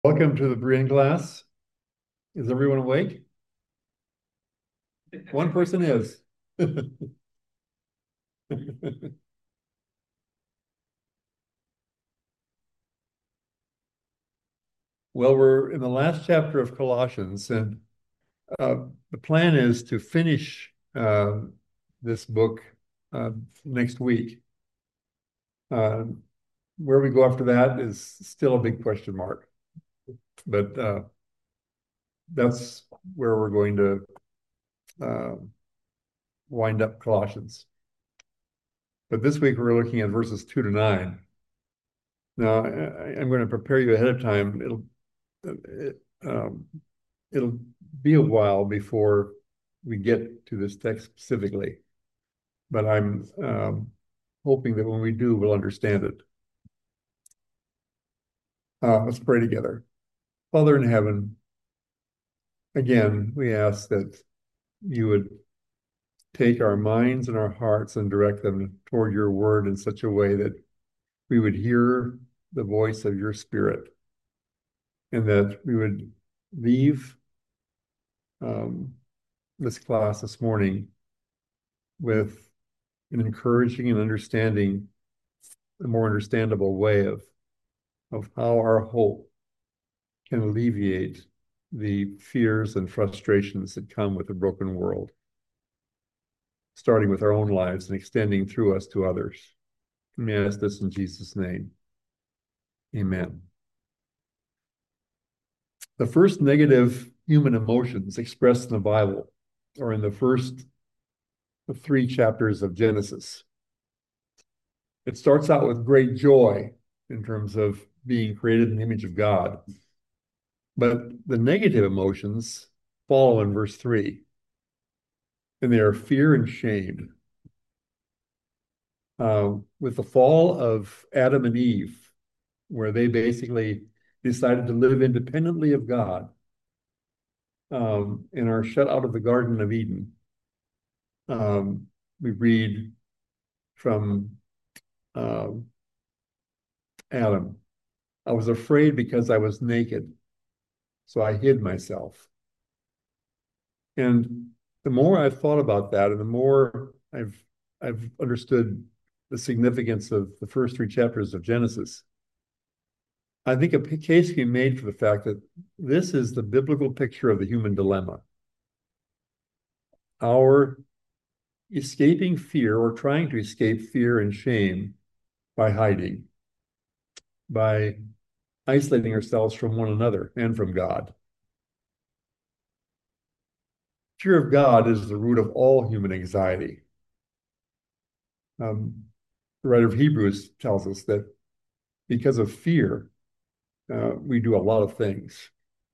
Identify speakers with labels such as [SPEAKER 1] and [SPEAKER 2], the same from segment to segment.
[SPEAKER 1] Welcome to the Berean class. Is everyone awake? One person is. Well, we're in the last chapter of Colossians, and the plan is to finish this book uh, next week. Uh, where we go after that is still a big question mark, but that's where we're going to uh, wind up Colossians. But this week we're looking at verses 2 to 9. Now, I'm going to prepare you ahead of time. It'll be a while before we get to this text specifically, but I'm hoping that when we do, we'll understand it. Let's pray together. Father in heaven, again, we ask that you would take our minds and our hearts and direct them toward your word in such a way that we would hear the voice of your Spirit, and that we would leave this class this morning with an encouraging and understanding, a more understandable way of how our hope can alleviate the fears and frustrations that come with a broken world, starting with our own lives and extending through us to others. Let me ask this in Jesus' name. Amen. The first negative human emotions expressed in the Bible are in the first 3 chapters of Genesis. It starts out with great joy in terms of being created in the image of God. But the negative emotions follow in verse 3, and they are fear and shame. With the fall of Adam and Eve, where they basically decided to live independently of God, and are shut out of the Garden of Eden, we read from Adam, I was afraid because I was naked, so I hid myself. And the more I've thought about that, and the more I've understood the significance of the first 3 chapters of Genesis, I think a case can be made for the fact that this is the biblical picture of the human dilemma. Our escaping fear, or trying to escape fear and shame, by hiding, by isolating ourselves from one another and from God. Fear of God is the root of all human anxiety. The writer of Hebrews tells us that because of fear, we do a lot of things.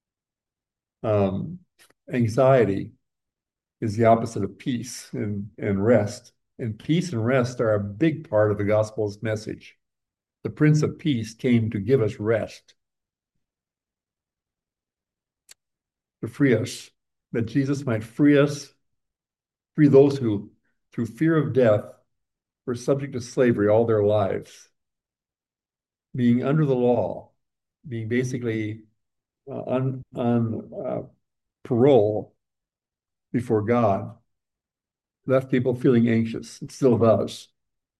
[SPEAKER 1] Anxiety is the opposite of peace and rest. And peace and rest are a big part of the gospel's message. The Prince of Peace came to give us rest, to free us, that Jesus might free us, free those who, through fear of death, were subject to slavery all their lives, being under the law, being basically on parole before God, left people feeling anxious. It still does.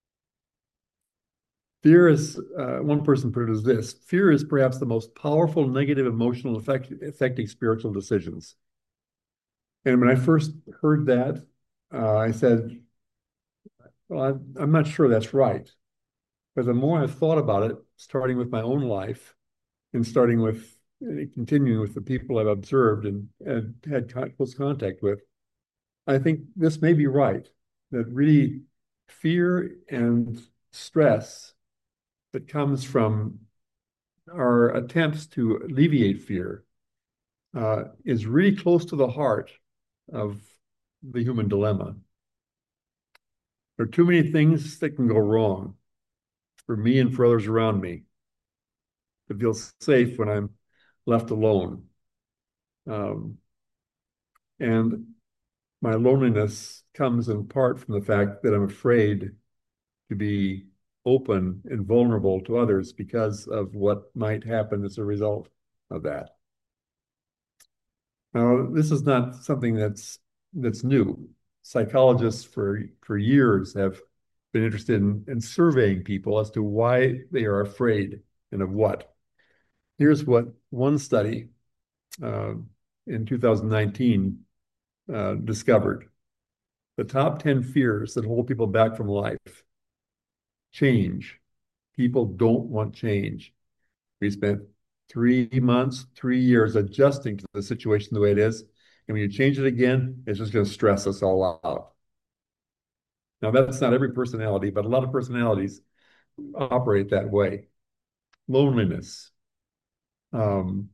[SPEAKER 1] Fear is, one person put it as this: fear is perhaps the most powerful negative emotional effect affecting spiritual decisions. And when I first heard that, I said, well, I'm not sure that's right. But the more I've thought about it, starting with my own life and starting with continuing with the people I've observed and had close contact with, I think this may be right, that really fear and stress that comes from our attempts to alleviate fear is really close to the heart of the human dilemma. There are too many things that can go wrong for me and for others around me to feel safe when I'm left alone. And my loneliness comes in part from the fact that I'm afraid to be open and vulnerable to others because of what might happen as a result. of that. Now, this is not something that's new. Psychologists for years have been interested in surveying people as to why they are afraid and of what. Here's what one study uh, in 2019 discovered. The top 10 fears that hold people back from life. Change. People don't want change. We spent 3 months, 3 years adjusting to the situation the way it is. And when you change it again, it's just going to stress us all out. Now, that's not every personality, but a lot of personalities operate that way. Loneliness. Um,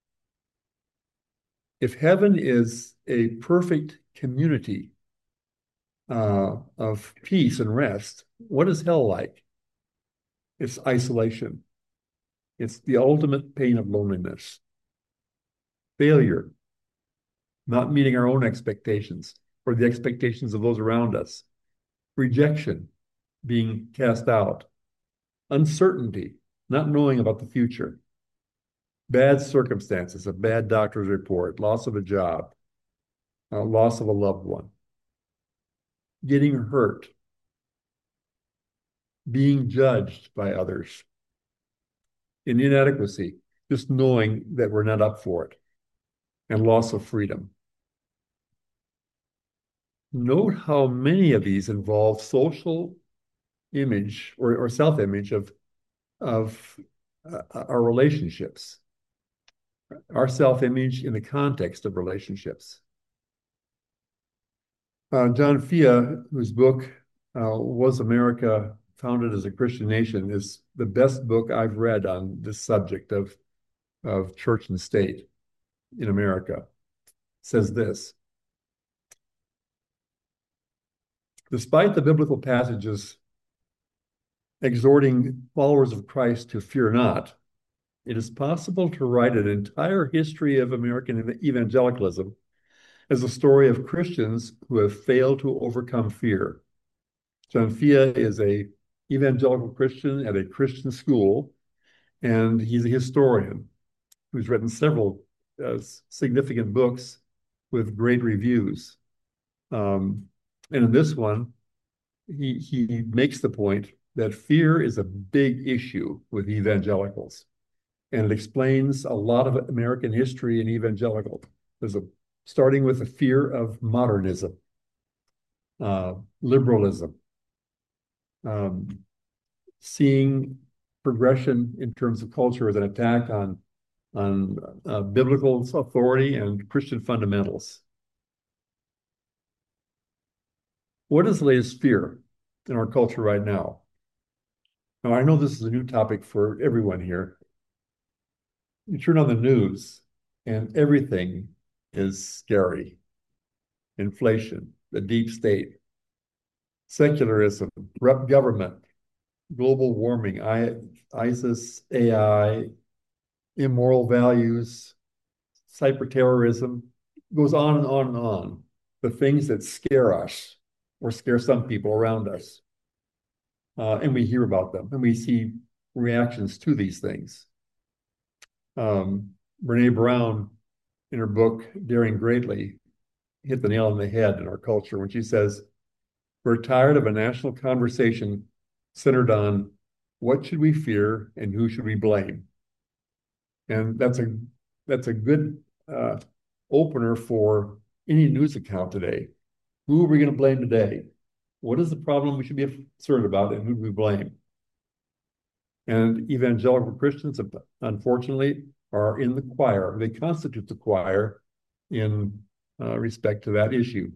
[SPEAKER 1] if heaven is a perfect community of peace and rest, what is hell like? It's isolation. It's the ultimate pain of loneliness. Failure, not meeting our own expectations or the expectations of those around us. Rejection, being cast out. Uncertainty, not knowing about the future. Bad circumstances, a bad doctor's report, loss of a job, loss of a loved one. Getting hurt, being judged by others. In inadequacy, just knowing that we're not up for it. And loss of freedom. Note how many of these involve social image or self-image of our relationships, our self-image in the context of relationships. John Fea, whose book Was America Founded as a Christian Nation, is the best book I've read on this subject of church and state in America. Says this: despite the biblical passages exhorting followers of Christ to fear not, it is possible to write an entire history of American evangelicalism as a story of Christians who have failed to overcome fear. John Fea is a evangelical Christian at a Christian school, and he's a historian who's written several significant books with great reviews. And in this one, he makes the point that fear is a big issue with evangelicals. And it explains a lot of American history in evangelical. Starting with the fear of modernism, liberalism, seeing progression in terms of culture as an attack on biblical authority and Christian fundamentals. What is the latest fear in our culture right now? Now, I know this is a new topic for everyone here. You turn on the news and everything is scary. Inflation, the deep state, secularism, corrupt government, global warming, ISIS, AI, immoral values, cyberterrorism, goes on and on and on. The things that scare us or scare some people around us. And we hear about them and we see reactions to these things. Brene Brown, in her book, Daring Greatly, hit the nail on the head in our culture when she says, we're tired of a national conversation centered on what should we fear and who should we blame? And that's a good opener for any news account today. Who are we going to blame today? What is the problem we should be concerned about, and who do we blame? And evangelical Christians, unfortunately, are in the choir. They constitute the choir in respect to that issue.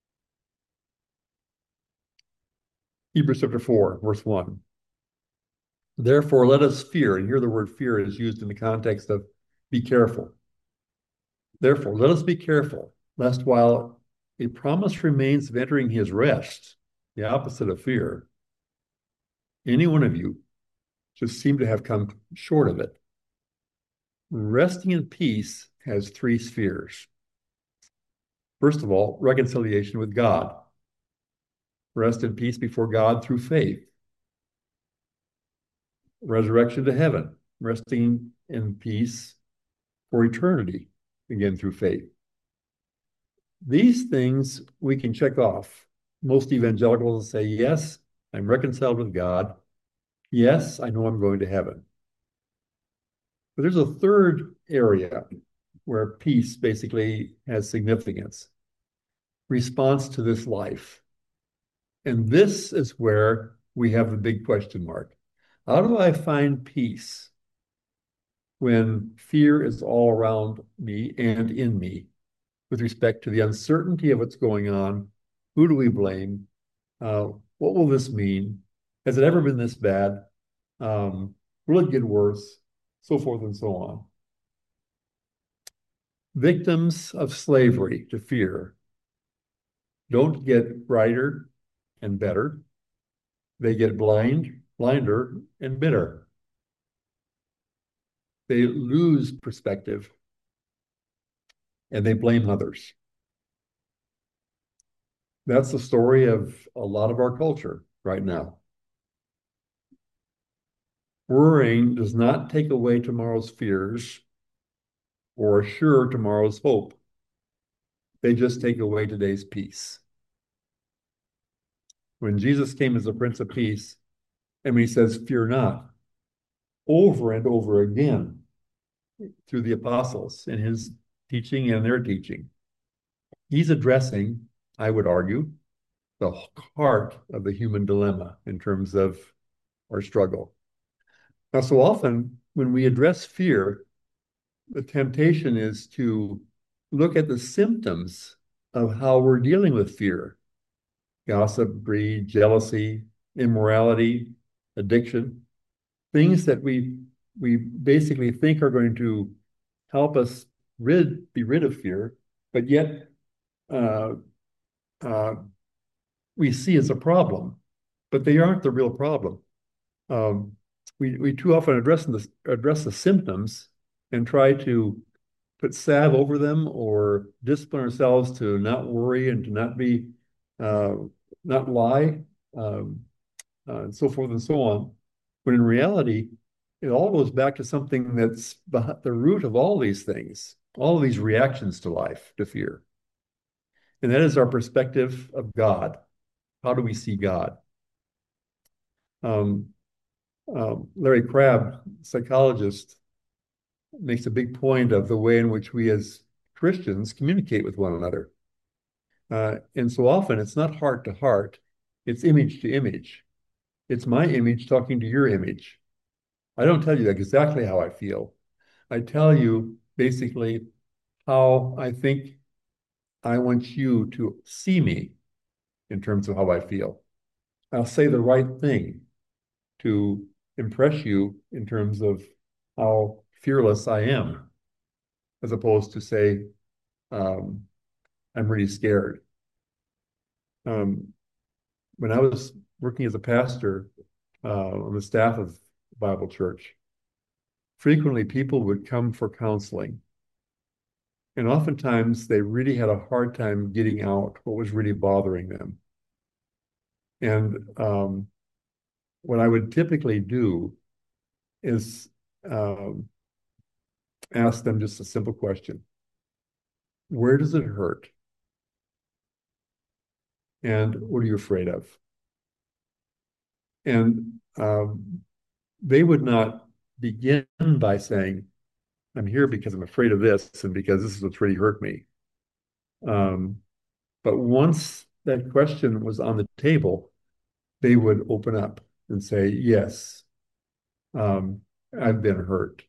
[SPEAKER 1] Hebrews chapter 4, verse 1. Therefore, let us fear, and here the word fear is used in the context of be careful. Therefore, let us be careful, lest while a promise remains of entering his rest, the opposite of fear, any one of you should seem to have come short of it. Resting in peace has three spheres. First of all, reconciliation with God. Rest in peace before God through faith. Resurrection to heaven, resting in peace for eternity, again through faith. These things we can check off. Most evangelicals say, yes, I'm reconciled with God. Yes, I know I'm going to heaven. But there's a third area where peace basically has significance, response to this life. And this is where we have the big question mark. How do I find peace when fear is all around me and in me with respect to the uncertainty of what's going on? Who do we blame? What will this mean? Has it ever been this bad? Will it get worse? So forth and so on. Victims of slavery to fear don't get brighter and better. They get blinder, and bitter. They lose perspective and they blame others. That's the story of a lot of our culture right now. Worrying does not take away tomorrow's fears or assure tomorrow's hope. They just take away today's peace. When Jesus came as the Prince of Peace, and he says, fear not, over and over again through the apostles in his teaching and their teaching, he's addressing, I would argue, the heart of the human dilemma in terms of our struggle. Now, so often when we address fear, the temptation is to look at the symptoms of how we're dealing with fear: gossip, greed, jealousy, immorality, addiction, things that we basically think are going to help us be rid of fear, but yet we see as a problem, but they aren't the real problem. We too often address the symptoms and try to put salve over them or discipline ourselves to not worry and to not lie, and so forth and so on. When in reality, it all goes back to something that's the root of all these things, all of these reactions to life, to fear. And that is our perspective of God. How do we see God? Larry Crabb, psychologist, makes a big point of the way in which we as Christians communicate with one another. And so often it's not heart to heart, it's image to image. It's my image talking to your image. I don't tell you exactly how I feel. I tell you basically how I think I want you to see me in terms of how I feel. I'll say the right thing to impress you in terms of how fearless I am, as opposed to say, I'm really scared. When I was working as a pastor on the staff of Bible Church, frequently people would come for counseling. And oftentimes they really had a hard time getting out what was really bothering them. And what I would typically do is ask them just a simple question. Where does it hurt? And what are you afraid of? And they would not begin by saying, I'm here because I'm afraid of this and because this is what's really hurt me. But once that question was on the table, they would open up and say, yes, I've been hurt.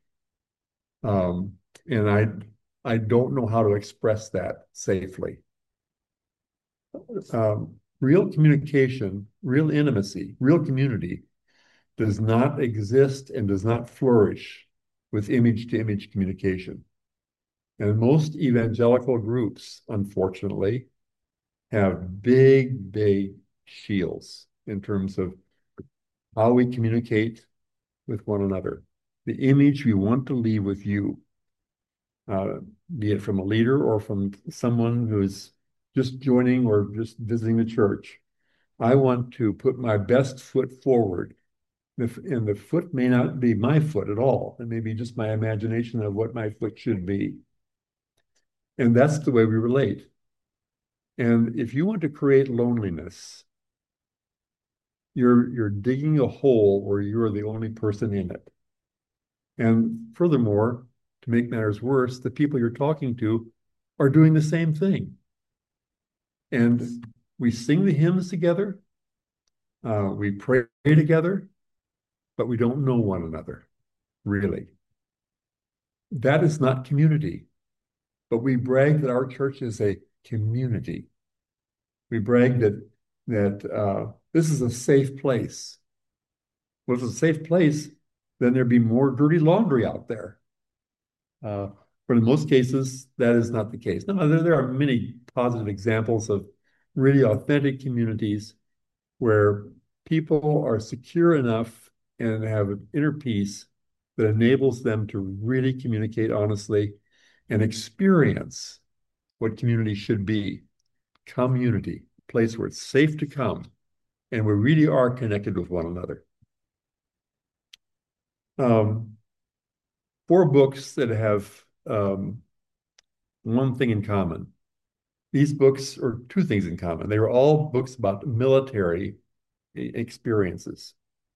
[SPEAKER 1] And I don't know how to express that safely. Real communication, real intimacy, real community does not exist and does not flourish with image-to-image communication. And most evangelical groups, unfortunately, have big, big shields in terms of how we communicate with one another. The image we want to leave with you, be it from a leader or from someone who's just joining or just visiting the church. I want to put my best foot forward And the foot may not be my foot at all. It may be just my imagination of what my foot should be. And that's the way we relate. And if you want to create loneliness, you're digging a hole where you're the only person in it. And furthermore, to make matters worse, the people you're talking to are doing the same thing. And we sing the hymns together, we pray together, but we don't know one another, really. That is not community. But we brag that our church is a community. We brag that this is a safe place. Well, if it's a safe place, then there'd be more dirty laundry out there. But in most cases, that is not the case. Now, there are many positive examples of really authentic communities where people are secure enough and have an inner peace that enables them to really communicate honestly and experience what community should be. Community, a place where it's safe to come and we really are connected with one another. 4 books that have one thing in common. These books are 2 things in common. They were all books about military experiences.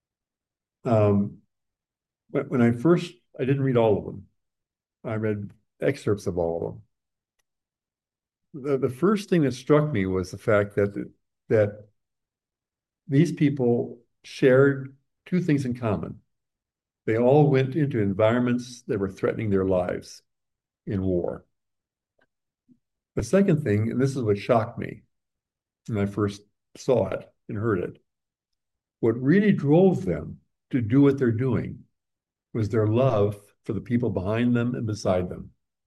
[SPEAKER 1] When I didn't read all of them. I read excerpts of all of them. The first thing that struck me was the fact that these people shared 2 things in common. They all went into environments that were threatening their lives in war. The second thing, and this is what shocked me when I first saw it and heard it, what really drove them to do what they're doing was their love for the people behind them and beside them.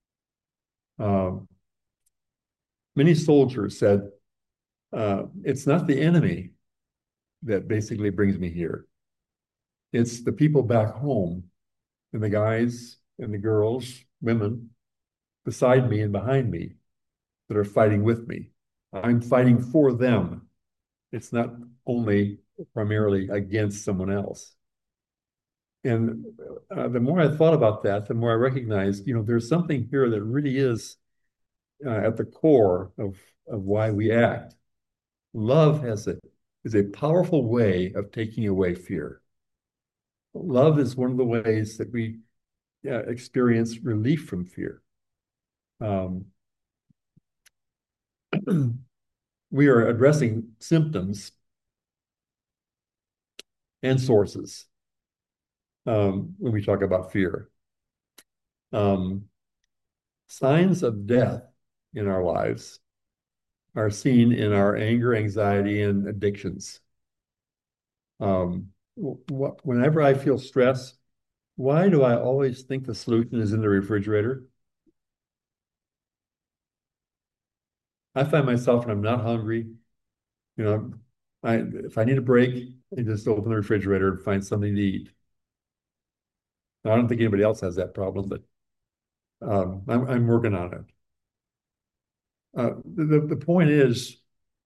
[SPEAKER 1] Many soldiers said, it's not the enemy that basically brings me here. It's the people back home and the guys and the girls, women beside me and behind me that are fighting with me. I'm fighting for them. It's not only primarily against someone else. And the more I thought about that, the more I recognized, there's something here that really is at the core of why we act. Love is a powerful way of taking away fear. Love is one of the ways that we experience relief from fear. We are addressing symptoms and sources when we talk about fear. Signs of death in our lives are seen in our anger, anxiety, and addictions. Whenever I feel stress, why do I always think the solution is in the refrigerator? I find myself when I'm not hungry, if I need a break, I just open the refrigerator and find something to eat. Now, I don't think anybody else has that problem, but I'm working on it. The point is,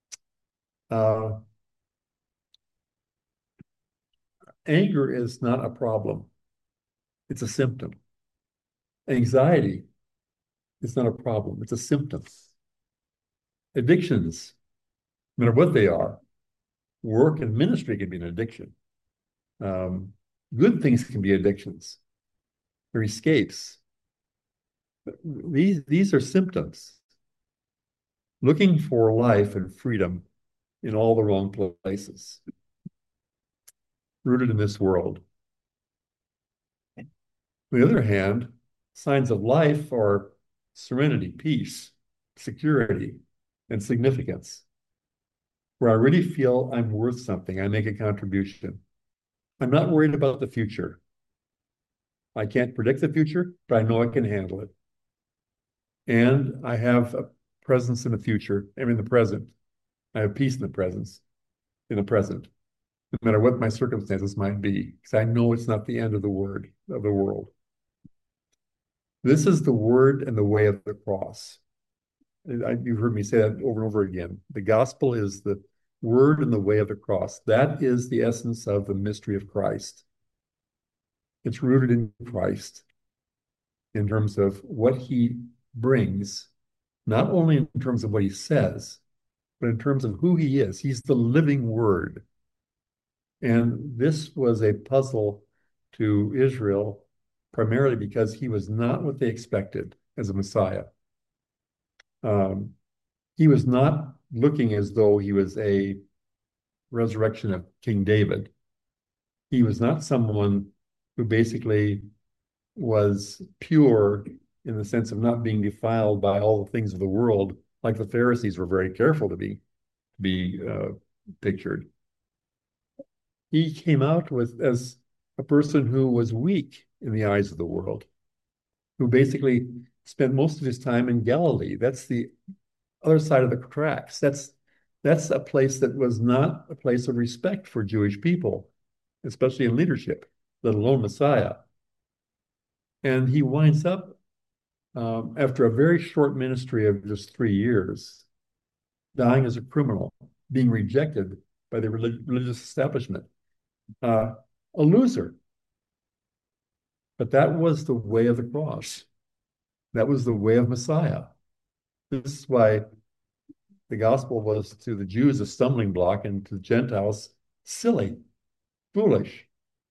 [SPEAKER 1] anger is not a problem. It's a symptom. Anxiety is not a problem. It's a symptom. Addictions, no matter what they are, work and ministry can be an addiction. Good things can be addictions or escapes. These are symptoms. Looking for life and freedom in all the wrong places, rooted in this world. On the other hand, signs of life are serenity, peace, security, and significance, where I really feel I'm worth something. I make a contribution. I'm not worried about the future. I can't predict the future, but I know I can handle it. And I have a presence in the future and in the present. I have peace in the present, no matter what my circumstances might be, because I know it's not the end of the world. This is the word and the way of the cross. You've heard me say that over and over again. The gospel is the word in the way of the cross. That is the essence of the mystery of Christ. It's rooted in Christ in terms of what he brings, not only in terms of what he says, but in terms of who he is. He's the living word. And this was a puzzle to Israel, primarily because he was not what they expected as a Messiah. Um, he was not looking as though he was a resurrection of King David. He was not someone who basically was pure in the sense of not being defiled by all the things of the world, like the Pharisees were very careful to be pictured. He came out with as a person who was weak in the eyes of the world, who basically spent most of his time in Galilee. That's the other side of the tracks. That's a place that was not a place of respect for Jewish people, especially in leadership, let alone Messiah. And he winds up after a very short ministry of just 3 years, dying as a criminal, being rejected by the religious establishment, a loser. But that was the way of the cross. That was the way of Messiah. This is why the gospel was to the Jews a stumbling block and to the Gentiles silly, foolish.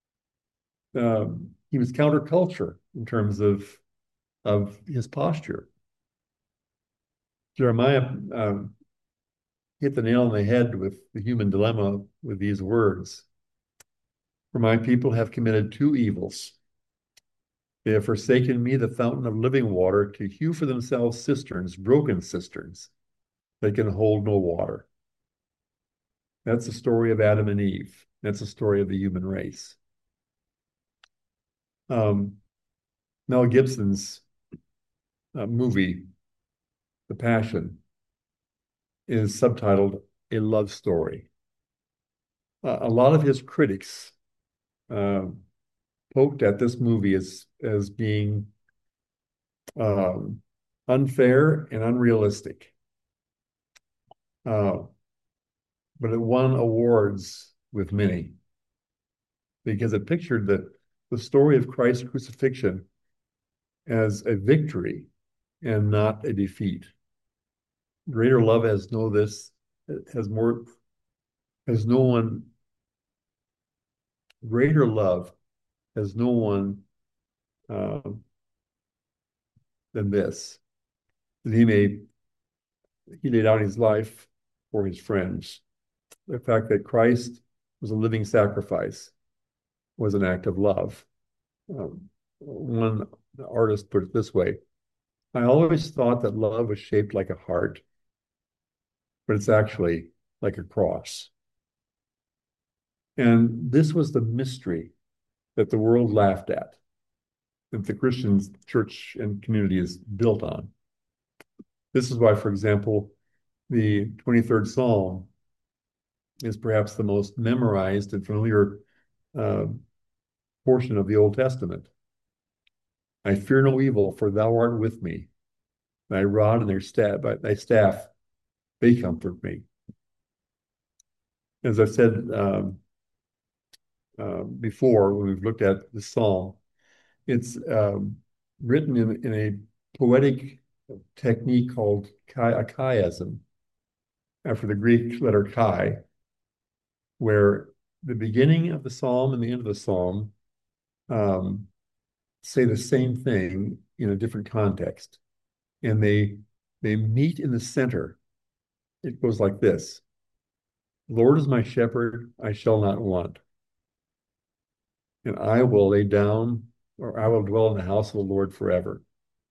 [SPEAKER 1] He was counterculture in terms of his posture. Jeremiah hit the nail on the head with the human dilemma with these words. For my people have committed two evils. They have forsaken me, the fountain of living water, to hew for themselves cisterns, broken cisterns, that can hold no water. That's the story of Adam and Eve. That's the story of the human race. Mel Gibson's movie, The Passion, is subtitled A Love Story. A lot of his critics poked at this movie as being unfair and unrealistic. But it won awards with many because it pictured the story of Christ's crucifixion as a victory and not a defeat. Greater love has no this, has more, has no one, greater love has no one than this, that he laid out his life for his friends. The fact that Christ was a living sacrifice was an act of love. One artist put it this way: I always thought that love was shaped like a heart, but it's actually like a cross. And this was the mystery that the world laughed at, that the Christian church and community is built on. This is why, for example, the 23rd Psalm is perhaps the most memorized and familiar portion of the Old Testament. I fear no evil, for thou art with me. Thy rod and thy staff, they comfort me. As I said before, when we've looked at the Psalm, it's written in a poetic technique called a chiasm, after the Greek letter chi, where the beginning of the psalm and the end of the psalm say the same thing in a different context, and they meet in the center. It goes like this: Lord is my shepherd, I shall not want. And I will lay down, or I will dwell in the house of the Lord forever.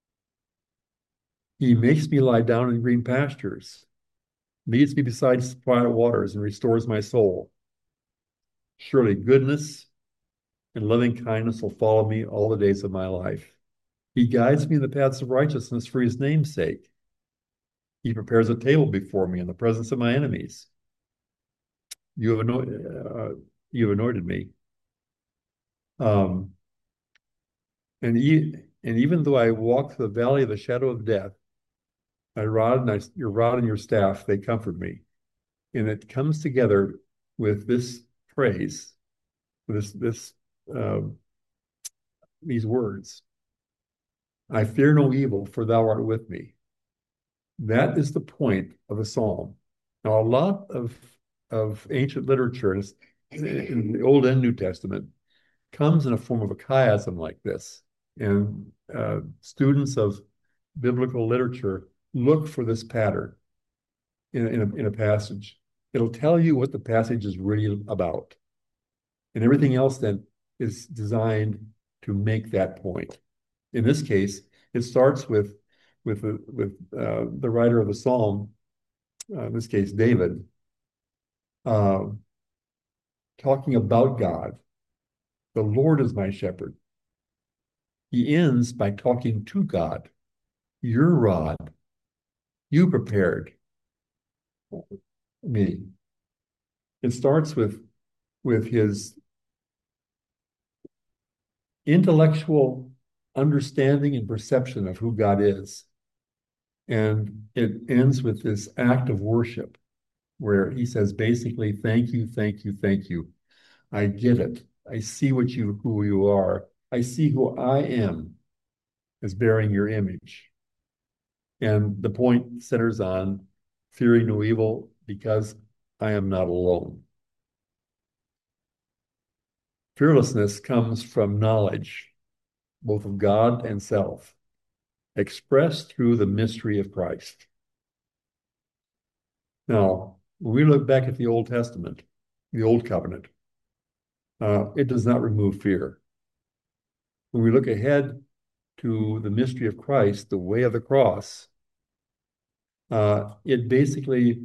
[SPEAKER 1] He makes me lie down in green pastures, leads me beside quiet waters, and restores my soul. Surely goodness and loving kindness will follow me all the days of my life. He guides me in the paths of righteousness for his name's sake. He prepares a table before me in the presence of my enemies. You have anointed me. And even though I walk through the valley of the shadow of death, your rod and your staff, they comfort me. And it comes together with this phrase, this these words: I fear no evil, for thou art with me. That is the point of a psalm. Now, a lot of ancient literature in the Old and New Testament comes in a form of a chiasm like this. And students of biblical literature look for this pattern in a passage. It'll tell you what the passage is really about. And everything else then is designed to make that point. In this case, it starts with the writer of the psalm, in this case David, uh, talking about God. The Lord is my shepherd. He ends by talking to God. Your rod, you prepared me. It starts with his intellectual understanding and perception of who God is. And it ends with this act of worship where he says basically, thank you, thank you, thank you. I get it. I see who you are. I see who I am as bearing your image. And the point centers on fearing no evil because I am not alone. Fearlessness comes from knowledge, both of God and self, expressed through the mystery of Christ. Now, when we look back at the Old Testament, the Old Covenant, it does not remove fear. When we look ahead to the mystery of Christ, the way of the cross, it basically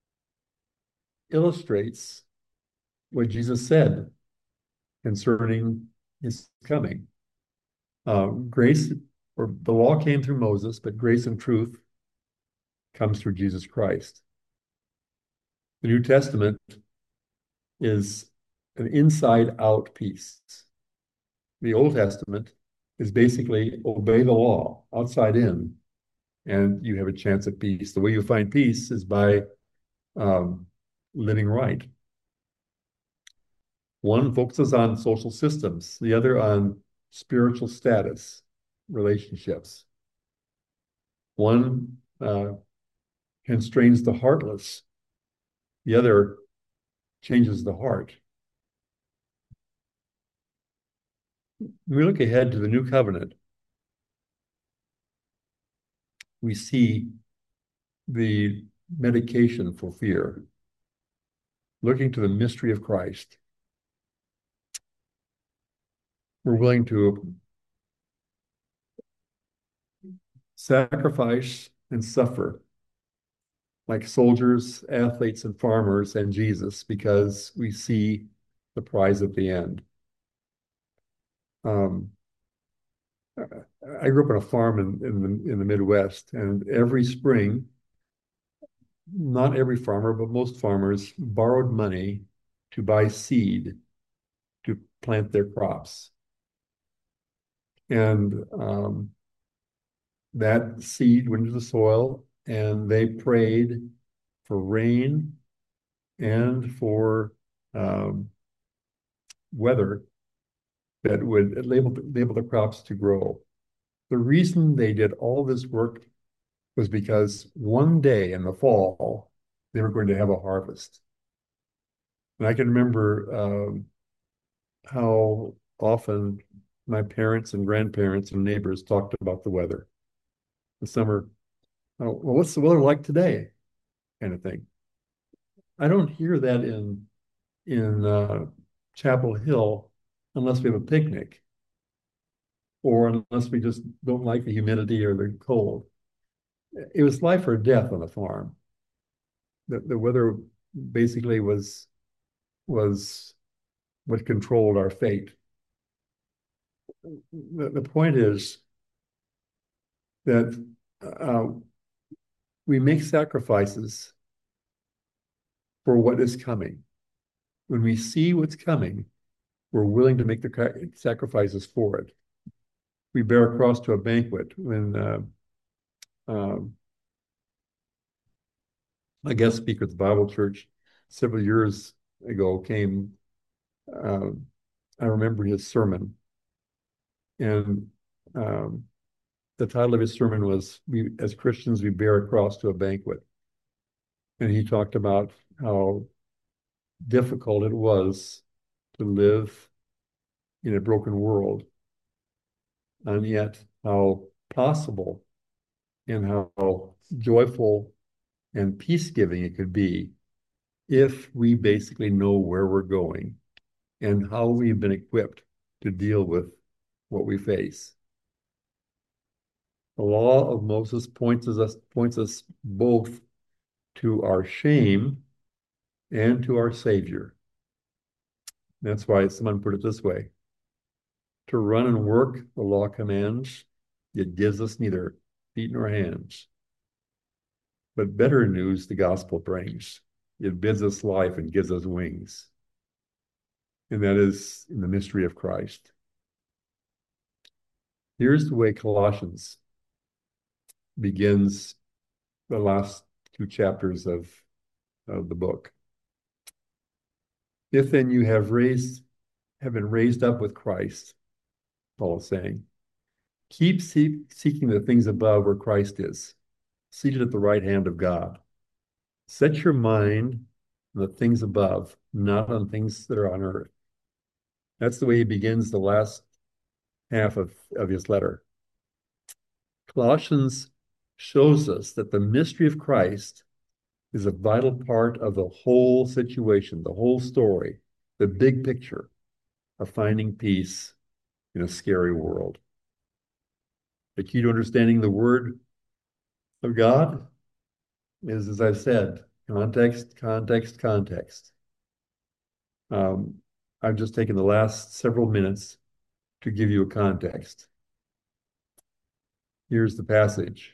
[SPEAKER 1] illustrates what Jesus said concerning his coming. Grace, or the law came through Moses, but grace and truth comes through Jesus Christ. The New Testament is an inside-out piece. The Old Testament is basically obey the law, outside in, and you have a chance at peace. The way you find peace is by living right. One focuses on social systems, the other on spiritual status, relationships. One constrains the heartless, the other changes the heart. When we look ahead to the new covenant, we see the medication for fear, looking to the mystery of Christ. We're willing to sacrifice and suffer like soldiers, athletes, and farmers and Jesus because we see the prize at the end. I grew up on a farm in the Midwest, and every spring, not every farmer, but most farmers borrowed money to buy seed to plant their crops. And that seed went into the soil, and they prayed for rain and for weather that would enable the crops to grow. The reason they did all this work was because one day in the fall, they were going to have a harvest. And I can remember how often my parents and grandparents and neighbors talked about the weather. The summer, oh, well, what's the weather like today? Kind of thing. I don't hear that in Chapel Hill unless we have a picnic or unless we just don't like the humidity or the cold. It was life or death on the farm. The weather basically was what controlled our fate. The point is that we make sacrifices for what is coming. When we see what's coming, we're willing to make the sacrifices for it. We bear a cross to a banquet when a guest speaker at the Bible church several years ago came, uh, I remember his sermon, and um, the title of his sermon was "We, as Christians, we bear a cross to a banquet." And he talked about how difficult it was to live in a broken world, and yet how possible and how joyful and peace-giving it could be if we basically know where we're going and how we've been equipped to deal with what we face. The law of Moses points us both to our shame and to our Savior. That's why someone put it this way: to run and work, the law commands, it gives us neither feet nor hands. But better news the gospel brings. It bids us life and gives us wings. And that is in the mystery of Christ. Here's the way Colossians begins the last two chapters of the book. If then you have been raised up with Christ, Paul is saying, keep seeking the things above where Christ is, seated at the right hand of God. Set your mind on the things above, not on things that are on earth. That's the way he begins the last half of his letter. Colossians shows us that the mystery of Christ is a vital part of the whole situation, the whole story, the big picture of finding peace in a scary world. The key to understanding the Word of God is, as I've said, context, context, context. I've just taken the last several minutes to give you a context. Here's the passage.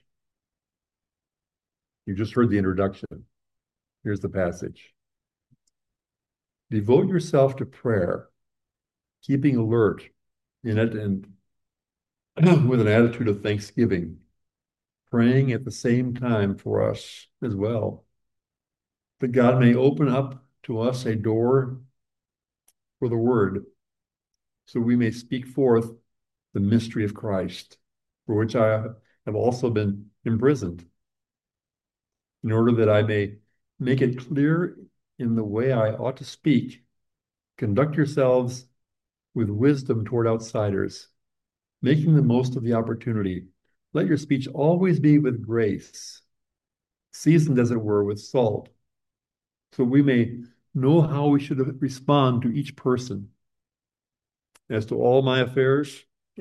[SPEAKER 1] You just heard the introduction. Here's the passage. Devote yourself to prayer, keeping alert in it and with an attitude of thanksgiving, praying at the same time for us as well, that God may open up to us a door for the word, so we may speak forth the mystery of Christ, for which I have also been imprisoned, in order that I may make it clear in the way I ought to speak. Conduct yourselves with wisdom toward outsiders, making the most of the opportunity. Let your speech always be with grace, seasoned as it were with salt, so we may know how we should respond to each person. As to all my affairs,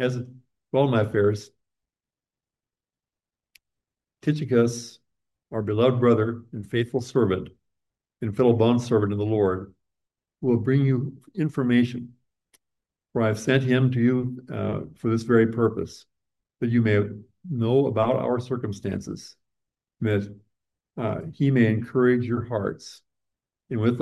[SPEAKER 1] Tychicus, our beloved brother and faithful servant and fellow bondservant in the Lord, will bring you information, for I have sent him to you for this very purpose, that you may know about our circumstances, that he may encourage your hearts. And with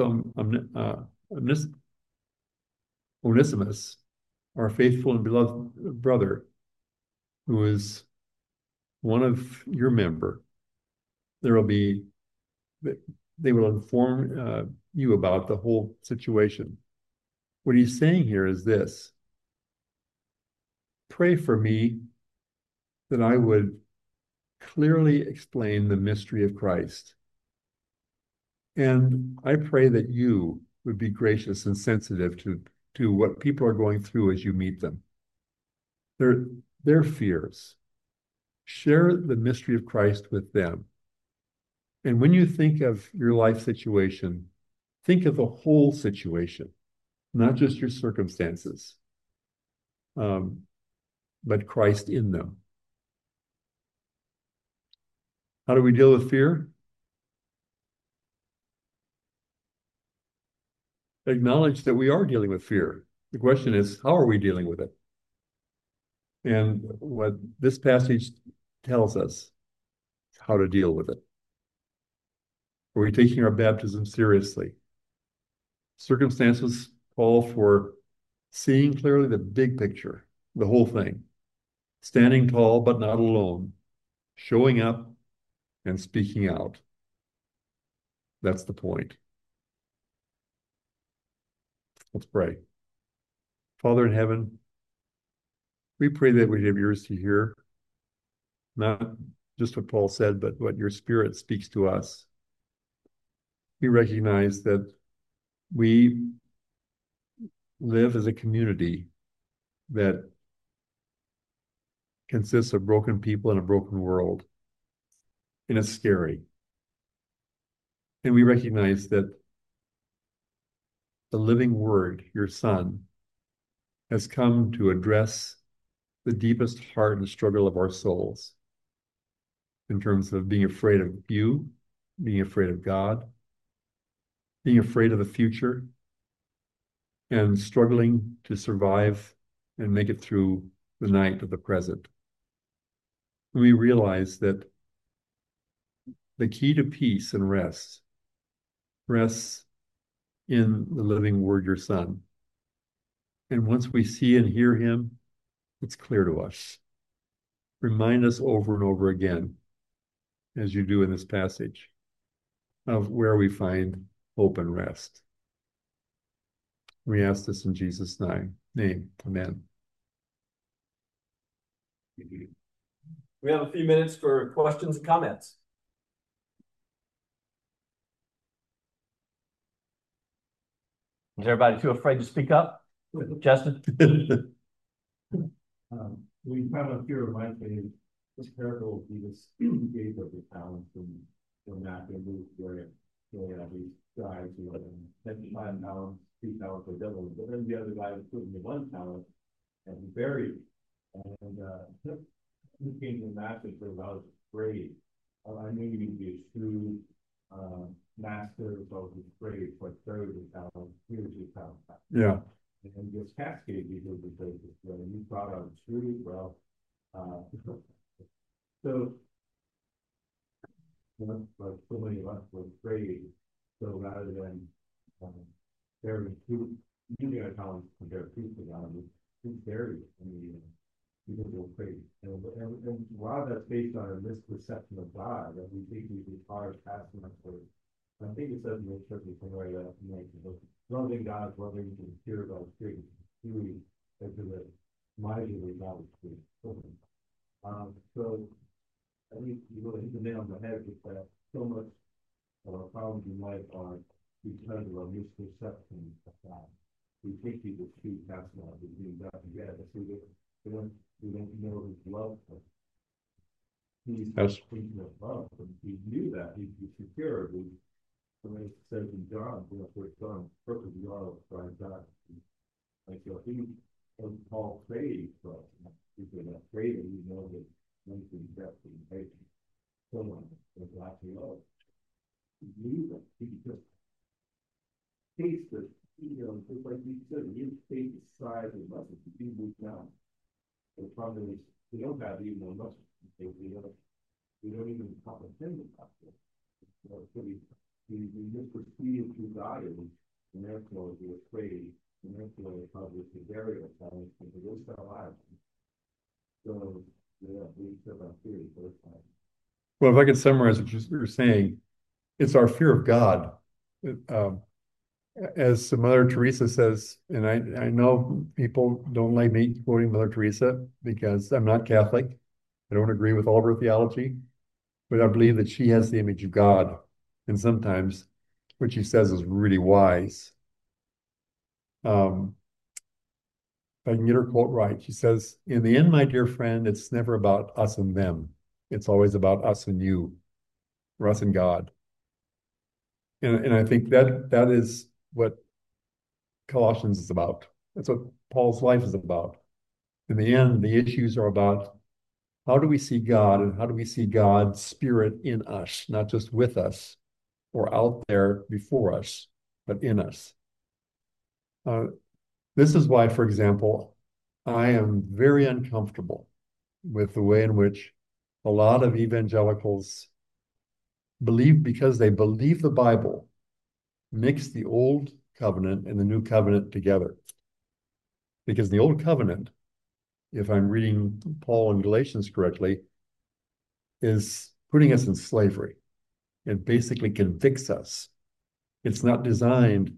[SPEAKER 1] Onesimus, our faithful and beloved brother, who is one of your member, they will inform you about the whole situation. What he's saying here is this: pray for me that I would clearly explain the mystery of Christ. And I pray that you would be gracious and sensitive to what people are going through as you meet them. Their fears. Share the mystery of Christ with them. And when you think of your life situation, think of the whole situation, not just your circumstances, but Christ in them. How do we deal with fear? Acknowledge that we are dealing with fear. The question is, how are we dealing with it? And what this passage tells us how to deal with it. Are we taking our baptism seriously? Circumstances call for seeing clearly the big picture, the whole thing, standing tall but not alone, showing up and speaking out. That's the point. Let's pray. Father in heaven, we pray that we'd have ears to hear, not just what Paul said, but what your Spirit speaks to us. We recognize that we live as a community that consists of broken people in a broken world, and it's scary. And we recognize that the living word, your Son, has come to address the deepest heart and struggle of our souls in terms of being afraid of you, being afraid of God, being afraid of the future, and struggling to survive and make it through the night of the present. We realize that the key to peace and rest rests in the living word, your Son. And once we see and hear him, it's clear to us. Remind us over and over again, as you do in this passage, of where we find hope and rest. We ask this in Jesus' name. Amen.
[SPEAKER 2] We have a few minutes for questions and comments. Is everybody too afraid to speak up? Justin?
[SPEAKER 3] We kind of hear reminds me of this parable Jesus gave of the talents from Matthew and Luke, where these guys who had 5 talents, 3 talents were double, but then the other guy was putting the 1 talent and he buried it. And he came to Matthew and said, I was afraid. I knew you would be a true master, so I was afraid, so I buried the talent. Here's your talent.
[SPEAKER 1] Yeah.
[SPEAKER 3] And this cascade because when you thought I was true, well, so like so many of us were afraid. So rather than burying truth, using our talents to bear truth to God, we buried it. I mean, because we're afraid. And a lot of that's based on a misperception of God, that we think we are passing us for. I think it says in the church somewhere that loving God, loving to hear God's truth, truly, and to the miserly God is truth. So I think you really hit the nail on the head with that. So much of our problems in life are because of our misperception of God. We think He's a true taskmaster, being God together. So we don't know His love for us. He's thinking of love, and we knew that He's secure. When it says in John, first John, perfect you are by God. Like he was Paul prayed for us. He said that pray that you know that one thing depth and patience. Someone was lacking love. He knew that he just tasted, just like he said, you taste the size of mustard, you move down. The problem is we don't have even a mustard. We don't even comprehend the mustard. We misperceive through God, and therefore we're afraid, and therefore we're probably very talent, and we lose our lives. So, yeah, we took our fear the first time.
[SPEAKER 1] Well, if I could summarize what you're saying, it's our fear of God. As Mother Teresa says, and I know people don't like me quoting Mother Teresa because I'm not Catholic. I don't agree with all of her theology, but I believe that she has the image of God. And sometimes what she says is really wise. If I can get her quote right, she says, in the end, my dear friend, it's never about us and them. It's always about us and you, or us and God. And I think that is what Colossians is about. That's what Paul's life is about. In the end, the issues are about how do we see God and how do we see God's Spirit in us, not just with us or out there before us, but in us. This is why, for example, I am very uncomfortable with the way in which a lot of evangelicals believe, because they believe the Bible, mix the old covenant and the new covenant together. Because the old covenant, if I'm reading Paul in Galatians correctly, is putting us in slavery. It basically convicts us. It's not designed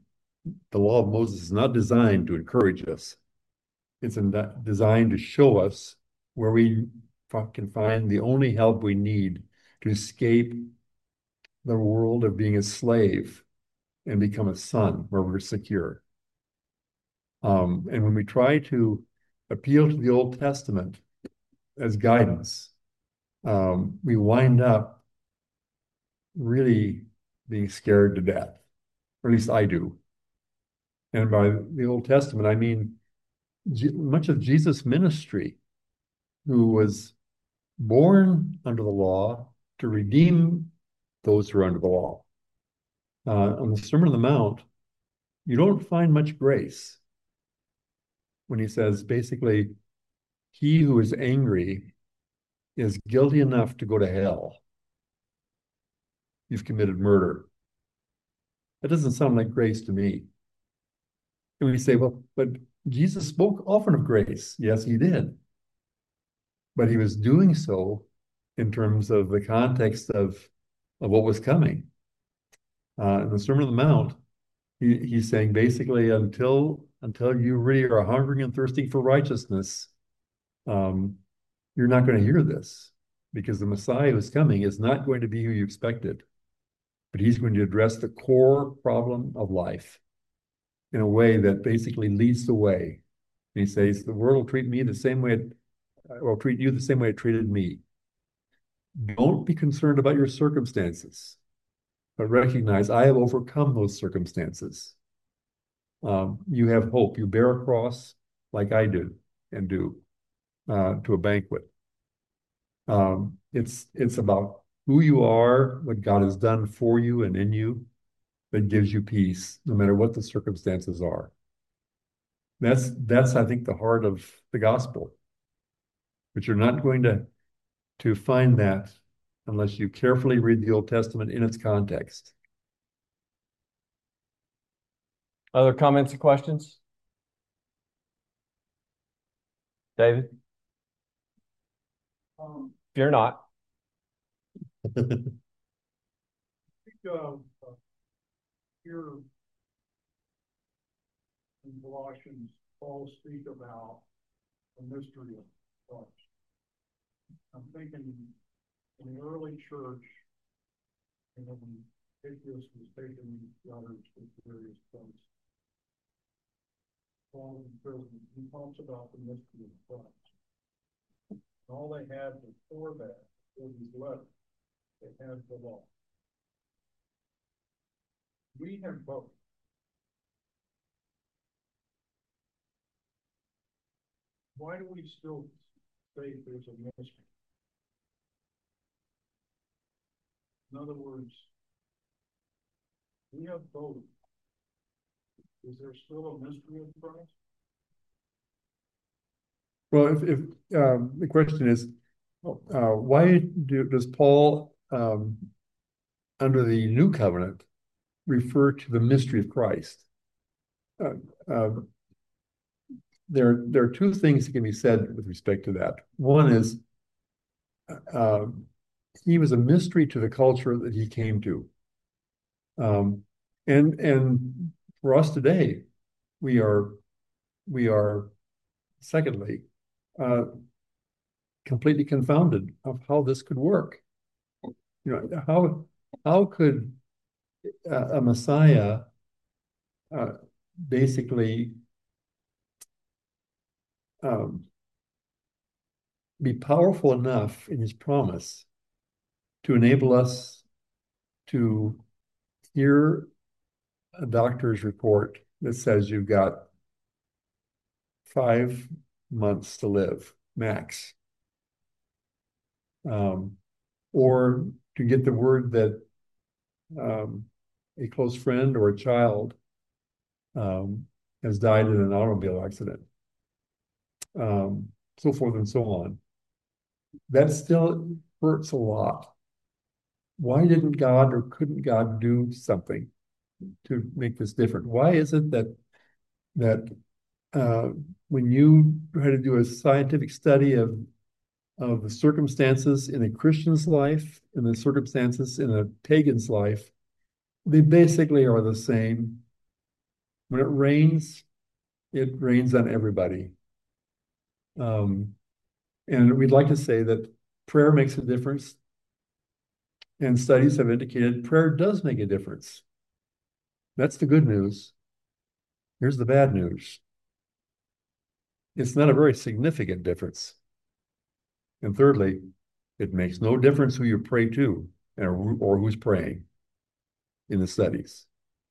[SPEAKER 1] the law of Moses is not designed to encourage us. It's designed to show us where we can find the only help we need to escape the world of being a slave and become a son where we're secure. And when we try to appeal to the Old Testament as guidance, we wind up really being scared to death, or at least I do. And by the Old Testament, I mean much of Jesus' ministry, who was born under the law to redeem those who are under the law. On the Sermon on the Mount, you don't find much grace when he says, basically, he who is angry is guilty enough to go to hell. You've committed murder. That doesn't sound like grace to me. And we say, well, but Jesus spoke often of grace. Yes, he did. But he was doing so in terms of the context of what was coming. In the Sermon on the Mount, he's saying basically, until you really are hungering and thirsting for righteousness, you're not going to hear this, because the Messiah who's coming is not going to be who you expected, but he's going to address the core problem of life in a way that basically leads the way. And he says, the world will treat me the same way, will treat you the same way it treated me. Don't be concerned about your circumstances, but recognize I have overcome those circumstances. You have hope. You bear a cross like I did and do to a banquet. It's about who you are, what God has done for you and in you, that gives you peace, no matter what the circumstances are. That's I think the heart of the gospel. But you're not going to find that unless you carefully read the Old Testament in its context.
[SPEAKER 2] Other comments or questions? David? If you're not.
[SPEAKER 4] Here in Colossians, Paul speak about the mystery of Christ. I'm thinking in the early church, and when Atheus was taking these letters to various places, Paul in prison, he talks about the mystery of Christ. And all they had before that was these letters. They had the law. We have both. Why do we still say there's a mystery? In other words, we have both. Is there still a mystery of Christ?
[SPEAKER 1] Well, if the question is, why does Paul, under the New Covenant, refer to the mystery of Christ? There are two things that can be said with respect to that. One is, he was a mystery to the culture that he came to. And for us today, we are secondly, completely confounded of how this could work. You know, how could a Messiah basically be powerful enough in his promise to enable us to hear a doctor's report that says you've got 5 months to live, max. Or to get the word that a close friend or a child has died in an automobile accident, so forth and so on. That still hurts a lot. Why didn't God or couldn't God do something to make this different? Why is it that when you try to do a scientific study of the circumstances in a Christian's life and the circumstances in a pagan's life, they basically are the same. When it rains on everybody. And we'd like to say that prayer makes a difference. And studies have indicated prayer does make a difference. That's the good news. Here's the bad news. It's not a very significant difference. And thirdly, it makes no difference who you pray to or who's praying in the studies.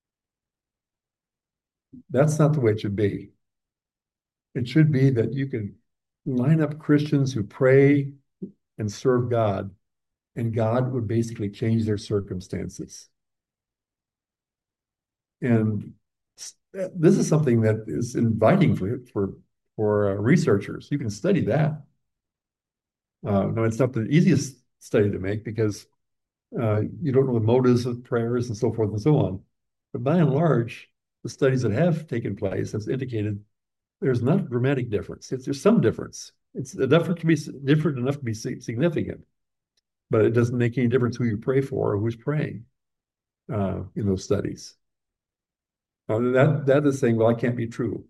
[SPEAKER 1] That's not the way it should be. It should be that you can line up Christians who pray and serve God, and God would basically change their circumstances. And this is something that is inviting for researchers. You can study that. No, it's not the easiest study to make because you don't know the motives of prayers and so forth and so on. But by and large, the studies that have taken place has indicated there's not a dramatic difference. There's some difference. It's enough to be different enough to be significant, but it doesn't make any difference who you pray for or who's praying in those studies. That is saying, well, I can't be true.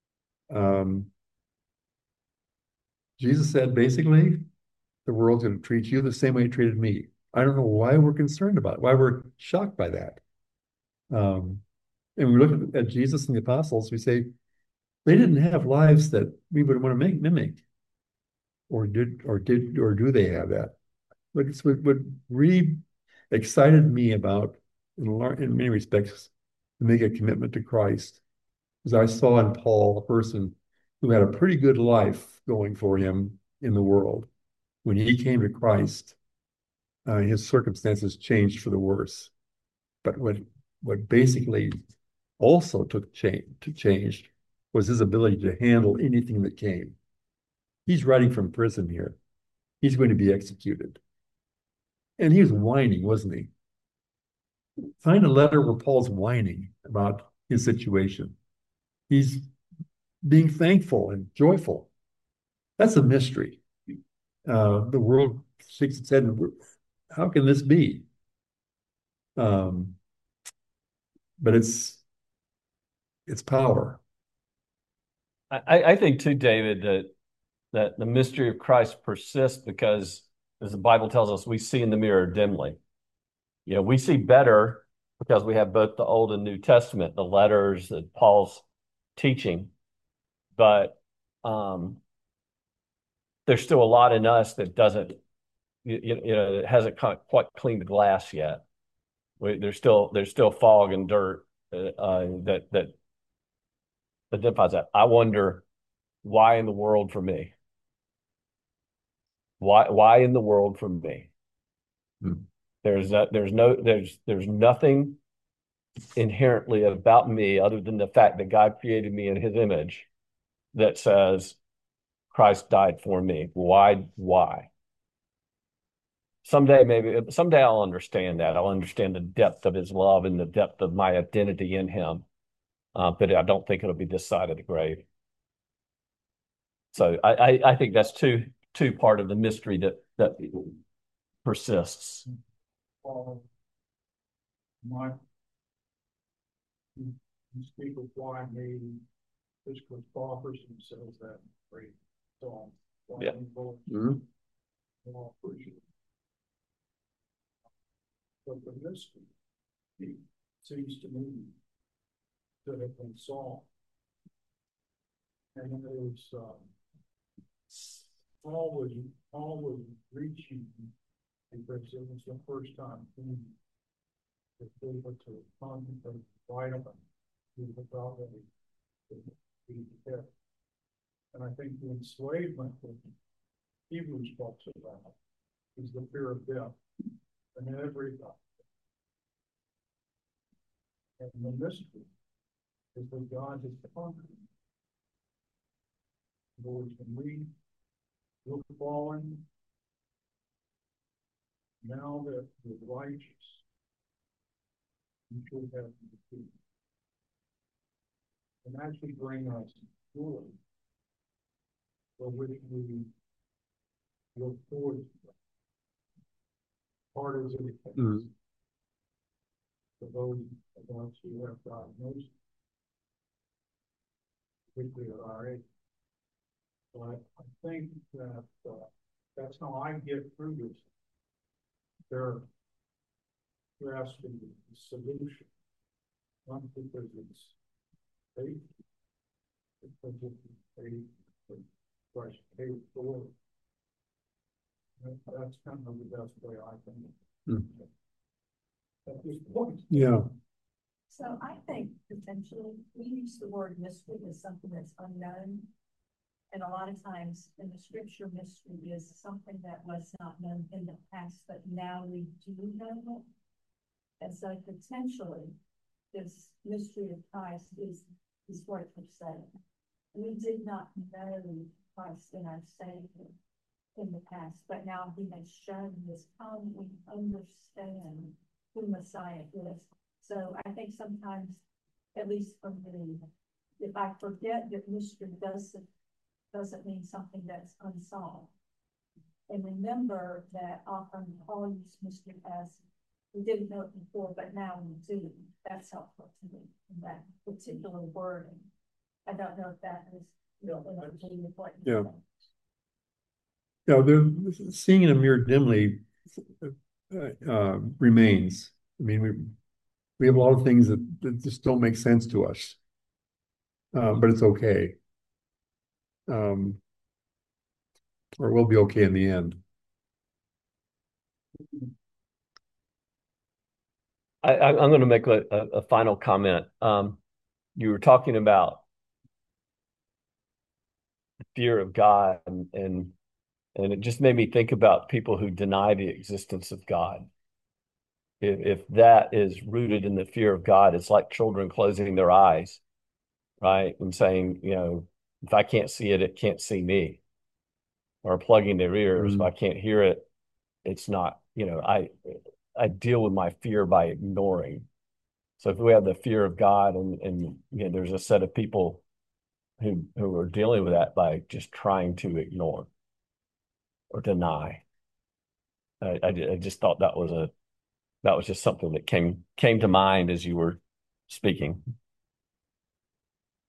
[SPEAKER 1] Jesus said basically, the world's going to treat you the same way it treated me. I don't know why we're concerned about it, why we're shocked by that. And we look at Jesus and the apostles, we say, they didn't have lives that we would want to mimic. Or do they have that? But it's what really excited me about, in many respects, to make a commitment to Christ. Because I saw in Paul a person who had a pretty good life going for him in the world. When he came to Christ, his circumstances changed for the worse. But what basically also took change was his ability to handle anything that came. He's writing from prison here. He's going to be executed. And he was whining, wasn't he? Find a letter where Paul's whining about his situation. He's being thankful and joyful. That's a mystery. The world shakes its head, and how can this be? But it's power.
[SPEAKER 2] I think too, David, that the mystery of Christ persists because, as the Bible tells us, we see in the mirror dimly. You know, we see better because we have both the Old and New Testament, the letters that Paul's teaching, but there's still a lot in us that doesn't, that hasn't quite cleaned the glass yet. There's still fog and dirt that identifies that. I wonder why in the world for me? Why in the world for me?
[SPEAKER 1] Hmm.
[SPEAKER 2] There's nothing inherently about me other than the fact that God created me in his image that says Christ died for me. Why? Someday I'll understand that. I'll understand the depth of his love and the depth of my identity in him. But I don't think it'll be this side of the grave. So I think that's two part of the mystery that persists.
[SPEAKER 4] My, you speak of why maybe this was Paul person says that great song.
[SPEAKER 2] Yeah.
[SPEAKER 1] Mm-hmm.
[SPEAKER 4] But the mystery seems to me to have been solved. And it was always reaching because it was the first time to be able to contemplate vitamin without any death. And I think the enslavement that Hebrews talks about is the fear of death and everything. And the mystery is that God has conquered. Lord, when we look fallen, now that we're righteous, we should have the truth. And actually bring us joy for which we look forward to. Hard as it is for those of us who have diagnosed nuclear RA. But I think that that's how I get through this. There has to be a solution. Not because it's faith, because it's faith, Christ paid for it. That's kind of the best way I think. At this point.
[SPEAKER 1] Yeah.
[SPEAKER 5] So I think potentially we use the word mystery as something that's unknown. And a lot of times in the scripture, mystery is something that was not known in the past, but now we do know it. And so potentially this mystery of Christ is what you're saying. We did not know Christ in our Savior in the past, but now he has shown his come, we understand who Messiah is. So I think sometimes, at least for me, if I forget that mystery doesn't mean something that's unsolved. And remember that often Paul used mystery as we didn't know it before, but now we do. That's helpful to me in that particular wording. I don't know if that is what
[SPEAKER 1] Yeah. Yeah, seeing in a mirror dimly remains. I mean, we have a lot of things that just don't make sense to us, but it's okay. Or we'll be okay in the end.
[SPEAKER 2] I'm going to make a final comment. You were talking about the fear of God, and it just made me think about people who deny the existence of God. If that is rooted in the fear of God, it's like children closing their eyes, right? And saying, if I can't see it, it can't see me. Or plugging their ears. If I can't hear it, it's not, I deal with my fear by ignoring. So if we have the fear of God and there's a set of people who are dealing with that by just trying to ignore or deny. I just thought that was just something that came to mind as you were speaking.